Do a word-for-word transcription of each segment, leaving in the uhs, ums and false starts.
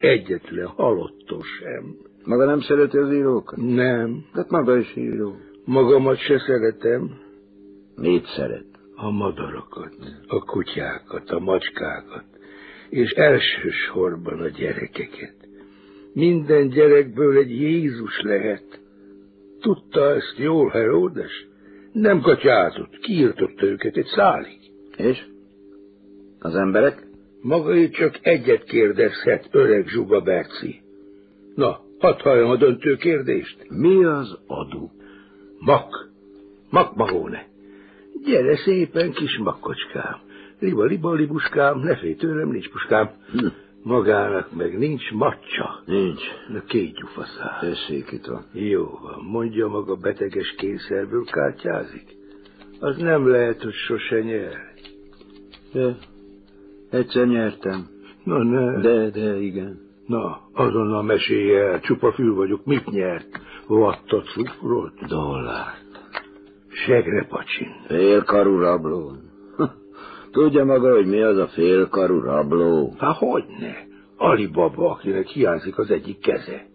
egyetlen halottos sem. Maga nem szereti az írókat? Nem. De maga is író. Magamat se szeretem. Mit szeret? A madarakat, a kutyákat, a macskákat, és elsősorban a gyerekeket. Minden gyerekből egy Jézus lehet. Tudta ezt jól Heródes? Nem katyázott, kiirtotta őket egy szálig. És? Az emberek? Maga itt csak egyet kérdezhet, öreg Zsuga Berci. Na, hadd halljam a döntő kérdést. Mi az adó? Mak. Makmagóne. Gyere szépen, kis makkocskám. Liba-liba, libuskám, ne félj tőlem, nincs puskám. Hm. Magának meg nincs macsa. Nincs. Na két gyufaszál. Tessék itt van. Jó van, mondja maga beteges kényszerből kártyázik. Az nem lehet, hogy sose nyer. De, egyszer nyertem. Na ne. De, de, igen. Na, azonnal mesélj el, csupa fül vagyok, mit nyert? Vatta cukrot? Dollárt. Segre pacsin. Félkarú rabló. Tudja maga, hogy mi az a félkarú rabló? Há, hogyne? Alibaba, akinek hiányzik az egyik keze.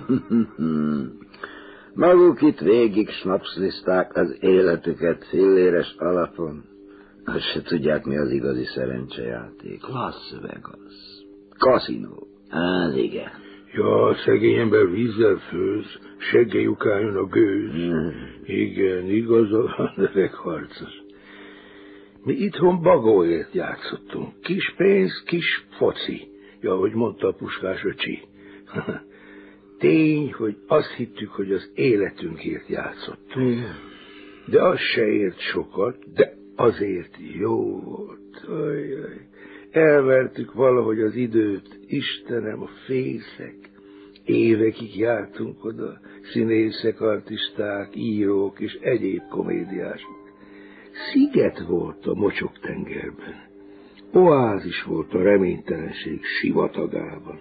Maguk itt végig snapszliszták az életüket filléres alapon. Azt se tudják, mi az igazi szerencsejáték. Las Vegas. Kaszinó. Az igen. Ja, szegény ember vízzel főz, seggelyukáljon a gőz. Mm. Igen, igaza van, öreg harcos. Mi itthon bagóért játszottunk. Kis pénz, kis foci. Ja, ahogy mondta a Puskás öcsi. Tény, hogy azt hittük, hogy az életünkért játszottunk. Mm. De az se ért sokat, de azért jó volt. Ajaj. Elvertük valahogy az időt, Istenem, a fészek. Évekig jártunk oda, színészek, artisták, írók és egyéb komédiások. Sziget volt a mocsoktengerben. Oázis volt a reménytelenség sivatagában.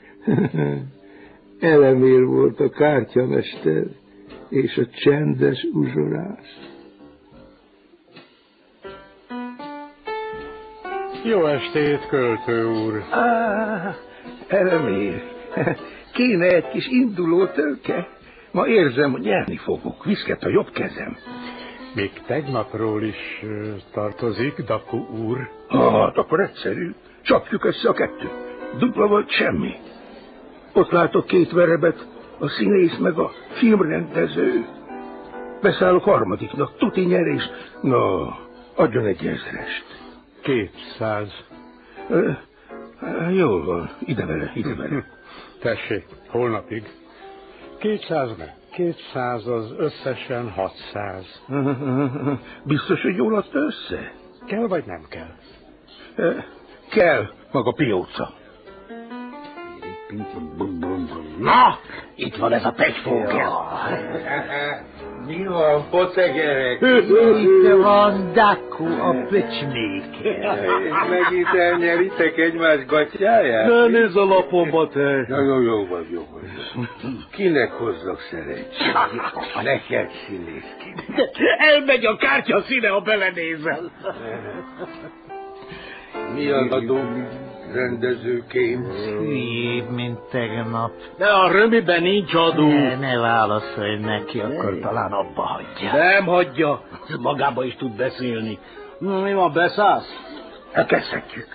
Elemér volt a kártyamester és a csendes uzsorás. Jó estét, költő úr! Á, Elemér, kéne egy kis induló tőke? Ma érzem, hogy nyerni fogok, viszket a jobb kezem. Még tegnapról is uh, tartozik, Daku úr. Hát, akkor egyszerű. Csapjuk össze a kettőt. Dupla volt semmi. Ott látok két verebet, a színész meg a filmrendező. Beszállok harmadiknak, tuti nyerés. Na, adjon egy ezrest. Kétszáz. Jól van, ide vele, ide vele. Tessék, holnapig. Kétszáz meg. Kétszáz az összesen hatszáz. Biztos, hogy jól adta össze? Kell vagy nem kell? Kell, maga pióca. Na, itt van ez a pegyfógel. Mi van, pocegerek? Itt van Daku, a pöcsméke. Megint elnyeritek egymás gatyáját? Ne nézz a lapomba, te. Na, jó, jó vagy, jó vagy. Kinek hozzak szerencsét? Neked színészként. Elmegy a kártya színe, ha belenézel. Mi az adó? Rendezőként. Hülyébb, mint tegnap. De a römiben nincs adó. Ne, ne válaszolj neki, akkor talán abba hagyja. Nem hagyja. Magába is tud beszélni. Mi van, beszállsz? Elkezdhetjük.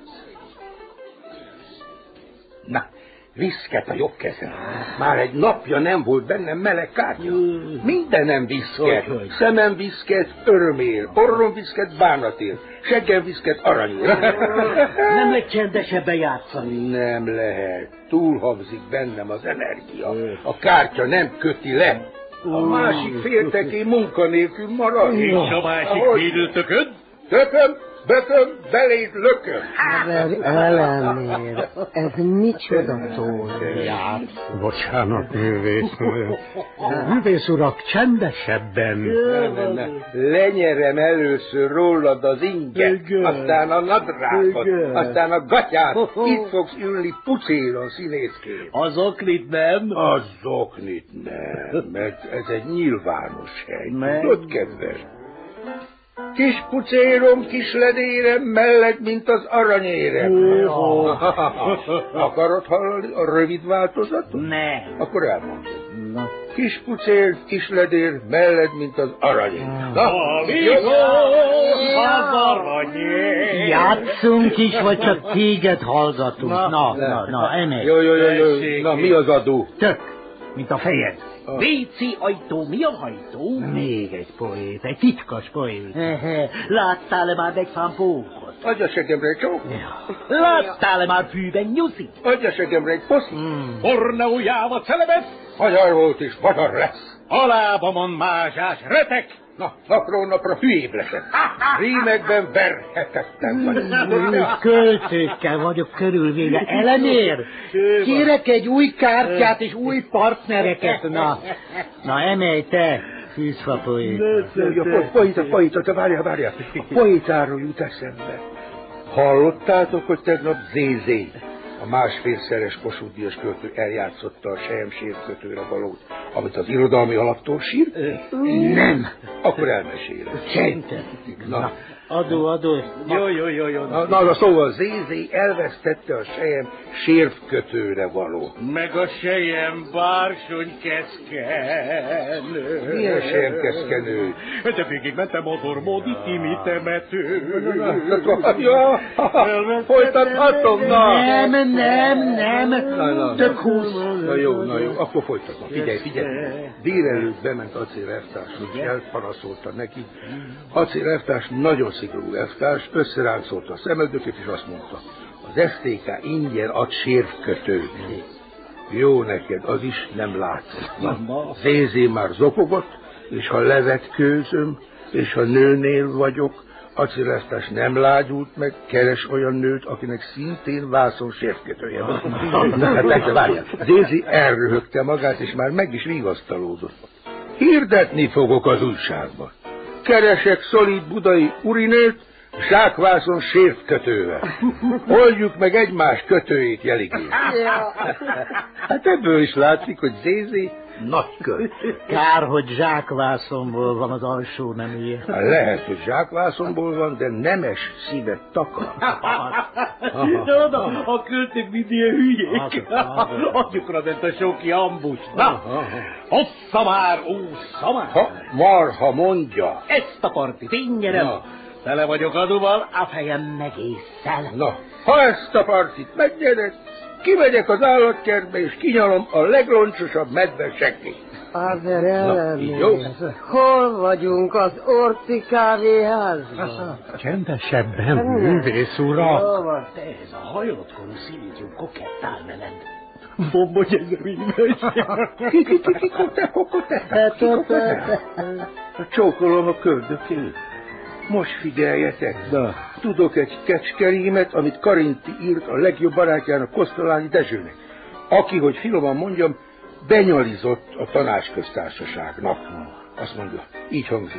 Na, viszket a jobb kezem. Már egy napja nem volt bennem meleg kártya. Mindenem viszket. Szemem viszket, örömér. Orrom viszket, bánatér. Seggem viszket, aranyér. Nem lehet csendesebben játszani. Nem lehet. Túlhabzik bennem az energia. A kártya nem köti le. A másik félteké munkanélkül marad. És a másik védőtököd? Tököm, bököm, beléd lököm. Elemér, ez micsoda tónját. Bocsánat, művész. Művész urak, csendesebben. Ne, ne, ne. Lenyerem először rólad az inget, aztán a nadrágot, aztán a gatyát. Itt fogsz ülni pucéron színészként. Az oknit nem? Az oknit nem, mert ez egy nyilvános hely. Tudod, kedves? Kis pucérom, kis ledérem, melleg, mint az aranyérem. Akarod hallani a rövid változatot? Ne. Akkor elmondom. Na. Kis pucér, kis ledér, melled, mint az aranyér. Na, az aranyér. Játszunk is, vagy csak téged hallgatunk? Na, na, na, na emelj. Jó, jó, jó, jó. Na, mi az adó? Tök, mint a fejed. Vécé ajtó, mi a hajtó? Még egy poét, egy titkos poét. Láttál-e már megfámpókot? Adj a segemre egy csók. Láttál-e már fűben nyuszi? Adj a segemre egy poszi. Borneójába celebesz? Magyar volt és magyar lesz. Alába mond mázsás retek. Na, napról napra hülyébb leszek. Rímekben verhetetlen vagy. Költőkkel vagyok körülvéve. Elemér? Kérek egy új kártyát és új partnereket. Na, na emelj te, fűzfa poéta. Poéta, poéta, te várjál, várjál. Poétáról jut eszembe. Hallottátok, hogy tegnap Zézé, a másfélszeres Kossuth-díjas költő eljátszotta a Sejem sérvkötőre valót, amit az irodalmi alaptól sír? Nem. Akkor elmesélem. Szerintem. Na. Adó, adó. Jó, jó, jó, jó. Na, na, szóval Zézé elvesztette a Sejem sérvkötőre való. Meg a sejem bársony keszkenő. Milyen sejemkeszkenő? De végig mentem az ormódi Timi temető. Ja, folytathatom, na. Nem, nem, nem. Na, na. Tök húsz. Na jó, na jó, akkor folytatom. Figyelj, figyelj. Délelőtt bement Acél elvtárshoz, és elpanaszolta neki. Acél elvtárs nagyon szigorú elvtárs, összeráncolta a szemöldökét, és azt mondta, az es té ká ingyen ad sérvkötőt. Jó neked, az is nem látszik. Zézé már zokogott, és ha levetkőzöm, és ha nőnél vagyok, Acél elvtárs nem lágyult meg, keres olyan nőt, akinek szintén vászon sérvkötője van. Na hát persze, várjál. Zézé elröhögte magát, és már meg is vigasztalódott. Hirdetni fogok az újságban. Keresek szolid budai urinőt, zsákvászon sérvkötővel. Oldjuk meg egymás kötőjét, Jeligé. Hát ebből is látszik, hogy Zézé nagy költő. Kár, hogy zsákvászonból van az alsó neműje. Hát lehet, hogy zsákvászonból van, de nemes szívet takar. De oda, a költők mind ilyen hülyék. Adjukra ment a soki ambus. Na, hossza már, ússza már. Ha marha mondja. Ezt a partit én nyerem. Tele vagyok adóval, a fejem meg ésszel. Na, ha ezt a partit megnyered, kimegyek az állatkertbe, és kinyalom a legloncsosabb medve seggét. Azért Elemér, jó. hol vagyunk az Orci kávéházban? Csendesebben, művész ura. Te ez a hajótkorú szívítjú kokettál veled. Bombony ez rímes. Kikote, kokote, kikote. Csókolom a köldökét. Most figyeljetek, de tudok egy kecskerímet, amit Karinti írt a legjobb barátjának, Kosztolányi Dezsőnek, aki, hogy finoman mondjam, benyalizott a tanácsköztársaságnak. Azt mondja, így hangzik.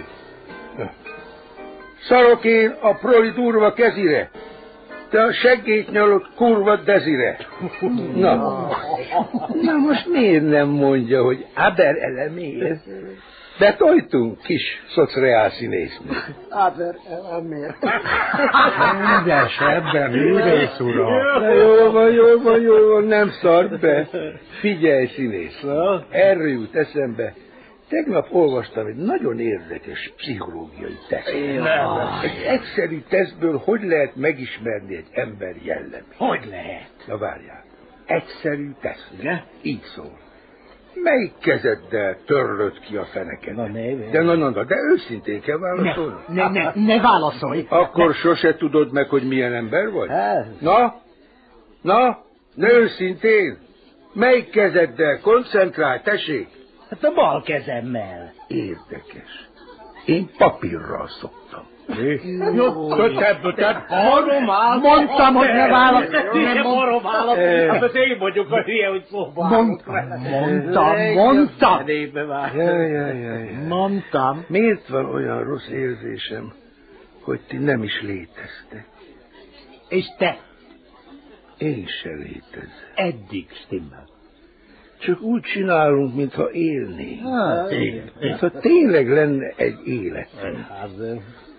Szarok én a proli durva kezire, te a seggét nyalott kurva Dezire. Na, na most miért nem mondja, hogy Aber Elemér? Betojtunk, kis szocreál színésznő. Aber Elemér. Ügyesebben, művész ura. Na jó van, jó van, jó van, nem szart be. Figyelj, színész, erről jut eszembe. Tegnap olvastam egy nagyon érdekes pszichológiai tesztet. Egy egyszerű tesztből hogy lehet megismerni egy ember jellemét? Hogy lehet? Na várjál. Egyszerű teszt. Ne? Így szól. Melyik kezeddel törlöd ki a feneket? Na, ne, de na, na, na, de őszintén kell válaszolni. Ne, ne, ne válaszolj. Akkor sose tudod meg, hogy milyen ember vagy? Na? Na? Ne őszintén? Melyik kezeddel? Koncentrálj, tessék! Hát a bal kezemmel. Érdekes. Én papírral szoktam. Jó, ebből, tehát baromál. Mondtam, hogy ne válasz. Nem baromál. Hát az én vagyok a hülye, hogy szóval. Mondtam, mondtam, mondtam. Jaj, jaj, jaj. Mondtam. Miért van olyan rossz érzésem, hogy ti nem is léteztek? És te? Én se létezem. Eddig stimmel. Csak úgy csinálunk, mintha élnénk. Hát, mintha tényleg lenne egy életünk.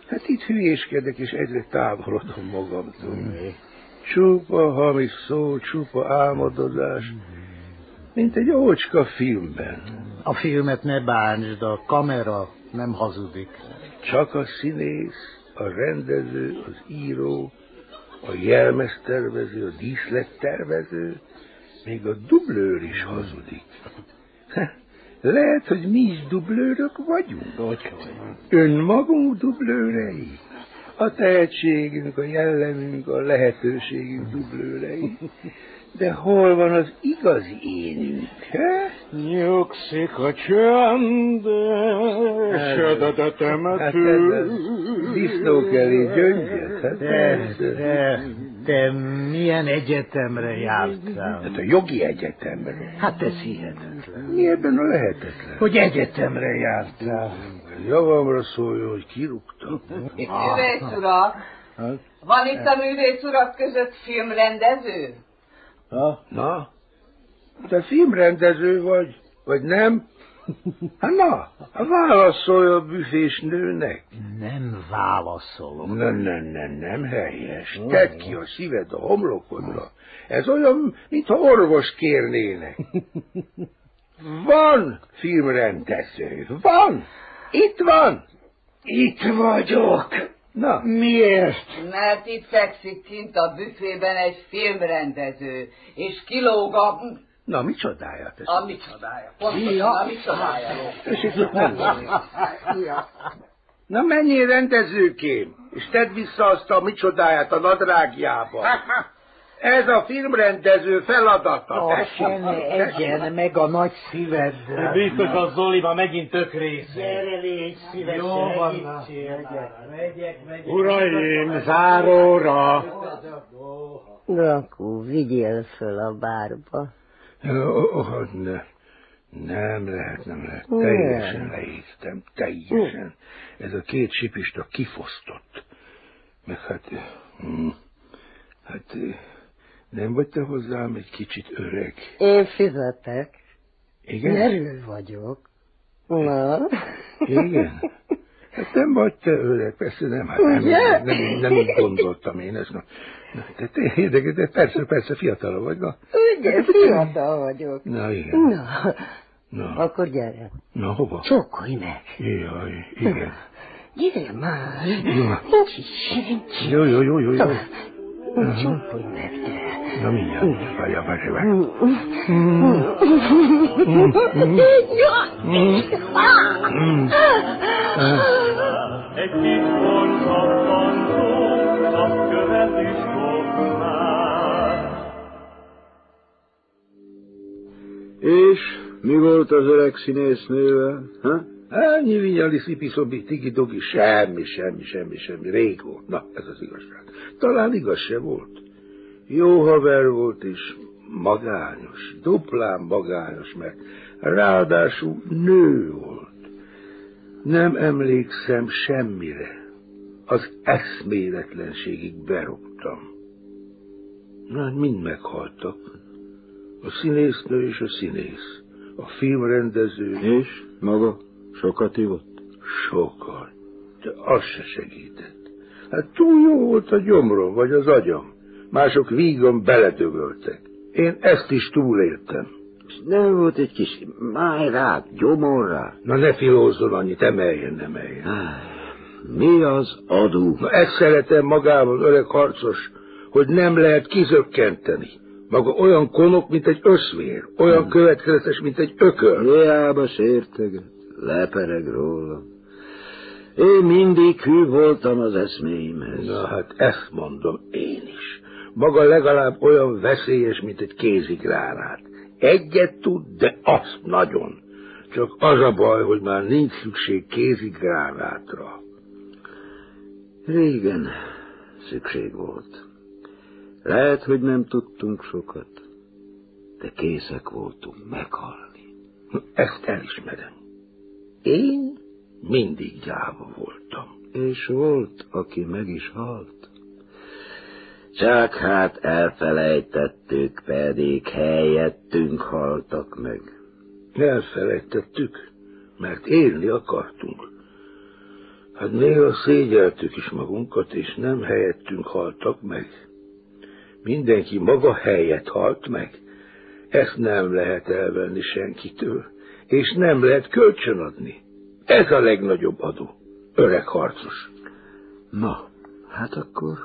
Hát itt hülyéskedek, és egyre távolodom magamtól. Csupa hamis szó, csupa álmodozás, mint egy ócska filmben. A filmet ne bántsd, a kamera nem hazudik. Csak a színész, a rendező, az író, a jelmeztervező, a díszlettervező, még a dublőr is hazudik. Lehet, hogy mi is dublőrök vagyunk. Önmagunk dublőrei. A tehetségünk, a jellemünk, a lehetőségünk dublőrei. De hol van az igazi énünk, he? Nyugszik a csend, södöd a temető. Hát ez disznók elé gyöngyöt, hát Te, te, te milyen egyetemre jártál? Hát a jogi egyetemre. Hát ez hihetetlen. Mi ebben a lehetetlen? Hogy egyetemre jártál. Javamra szóljon, hogy kirúgtam. Művész urak! Van itt a művész urak között filmrendező? Ha? Na? Te filmrendező vagy, vagy nem? Hát na, válaszolj a büfés nőnek. Nem válaszolok. Nem, nem, nem, nem helyes. Tedd ki a szíved a homlokodra. Ez olyan, mintha orvos kérnének. Van filmrendező, van. Itt van. Itt vagyok. Na, Miért? Mert itt fekszik kint a büfében egy filmrendező, és kilóg a... na, mi csodája tesz? A mi csodája. Pontosan a mi csodája. Na, menjél rendezőkém, és tedd vissza azt a mi csodáját a nadrágjába. Ez a filmrendező feladata. Lassan egyen meg a nagy szíveddel. Biztos a Zoliba megint tök része. Gyere, légy szívesen. Jó van. Megyek, megyek. Uraim, záróra! Rakó, vigyél föl a bárba. Oh, oh, ne. Nem lehet, nem lehet. Teljesen leégtem, teljesen. Ez a két sipista kifosztott. Meg hát... Hm, hát... Nem vagy te hozzám egy kicsit öreg? Én fizetek. Igen? Merő vagyok. Na? Igen? Hát nem vagy te öreg, persze nem, hát nem, nem, nem, nem így gondoltam én ezt. Na, na, de, te, de, de persze, persze, fiatal vagy, na. Ugye, fiatal vagyok. Na, igen. Na, Na, akkor gyere. na hova? Csókolj meg. Jaj, igen. Gyere már. Ja. Nincs is senki. Jó, jó, jó, jó, jó. Csókolj meg, gyere. Na, mindjárt. Várjál, várjál, várjál. Egy kis borsatlanzó, azt követ is fog már. És mi volt az öreg színésznővel? Ha? Ennyi vinyali, szipi-szobi, tigi-dogi, semmi, semmi, semmi, semmi. Rég volt. Na, ez az igazság. Talán igaz se volt. Jó haver volt is, magányos, duplán magányos, mert ráadásul nő volt. Nem emlékszem semmire. Az eszméletlenségig berúgtam. Na, mind meghaltak. A színésznő és a színész. A filmrendező. És maga sokat ivott? Sokat. De az se segített. Hát túl jó volt a gyomrom, vagy az agyam. Mások vígan beledögöltek. Én ezt is túléltem. Nem volt egy kis májrák, gyomorrá? Na ne filózzon annyit, emeljen, emeljen. Mi az adó? Na ezt szeretem magában, öreg harcos, hogy nem lehet kizökkenteni. Maga olyan konok, mint egy öszvér, olyan hmm. következetes, mint egy ököl. Hiába sérteget, lepereg róla. Én mindig hű voltam az eszméimhez. Na hát ezt mondom én is. Maga legalább olyan veszélyes, mint egy kézigránát. Egyet tud, de azt nagyon. Csak az a baj, hogy már nincs szükség kézigránátra. Régen szükség volt. Lehet, hogy nem tudtunk sokat, de készek voltunk meghalni. Ezt elismerem. Én mindig gyáva voltam. És volt, aki meg is halt. Csak hát elfelejtettük, pedig helyettünk haltak meg. Elfelejtettük, mert élni akartunk. Hát néha szégyeltük is magunkat, és nem helyettünk haltak meg. Mindenki maga helyett halt meg. Ezt nem lehet elvenni senkitől, és nem lehet kölcsönadni. Ez a legnagyobb adó, öreg harcos. Na, hát akkor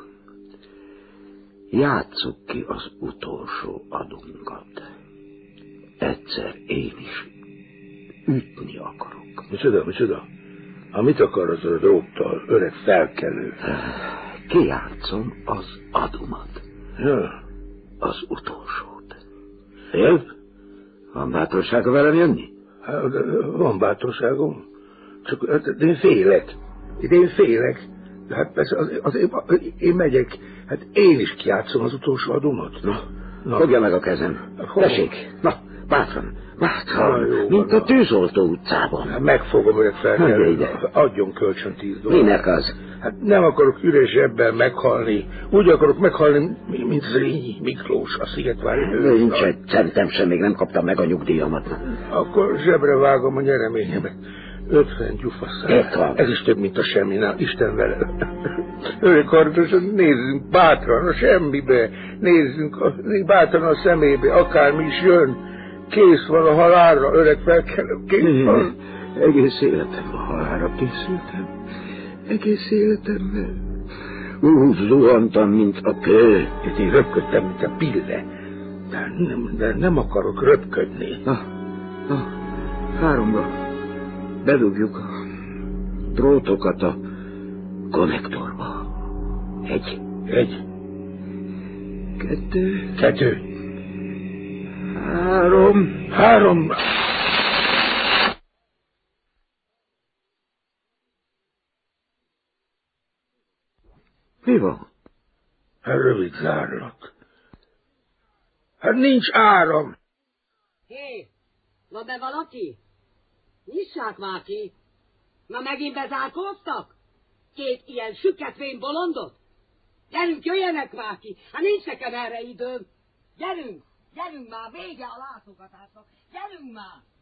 játsszuk ki az utolsó adunkat. Egyszer én is ütni akarok. Micsoda, micsoda? Ha mit akar az a dróttal, öreg felkelő? Kijátszom az adumat. Ja. Az utolsót. Fél? Van bátorsága velem jönni? Hát, van bátorságom. Csak hát, én félek. Én félek. De hát persze, az, az, az, én megyek. Hát én is kijátszom az utolsó adumat. Na, Na. fogja meg a kezem. Hol? Tessék, na, bátran, bátran, Na, jó, mint van, a tűzoltó utcában. Hát megfogom, öreg felkelő. Ide. Adjon kölcsön tíz dollárt. Minek az? Hát nem akarok üres zsebbel meghalni. Úgy akarok meghalni, mint Zrínyi Miklós a Szigetvári nő. Nincs egy centem sem, még nem kaptam meg a nyugdíjamat. Akkor zsebre vágom a nyereményemet. Ötven gyufaszál. Ez is több, mint a semmi, nem, Isten vele. Öreg harcos, nézzünk bátran a semmibe. Nézzünk a, bátran a szemébe, akármi is jön. Kész van a halálra, öreg felkelő. Kész van. Egész életem a halálra készültem. Egész életemben. Úgy zuhantam, mint a kő. És én röpködtem, mint a pille. De nem, de nem akarok röpködni. Na, na, háromba. Bedugjuk a drótokat a konnektorba. Egy. Egy. Kettő. Kettő. Három. Három. Mi van? Hát rövid zárlak. Hát nincs áram. Hé, van be valaki? Nyissák már ki! Na megint bezárkóztak? Két ilyen süketvén bolondot? Gyerünk, jöjjenek már ki! Hát nincs nekem erre időm! Gyerünk! Gyerünk már! Vége a látogatásnak! Gyerünk már!